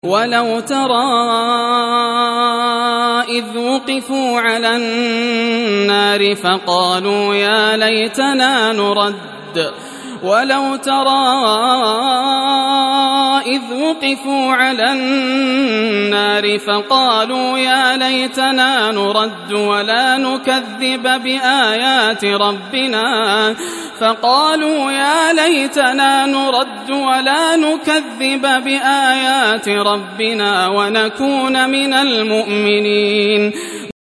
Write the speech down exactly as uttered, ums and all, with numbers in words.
ولو ترى إذ وقفوا على النار فقالوا يا ليتنا نرد ولو ترى إذ وقفوا على النار فقالوا يا ليتنا نرد ولا نكذب بآيات ربنا فقالوا يا ليتنا نرد ولا نكذب بآيات ربنا ونكون من المؤمنين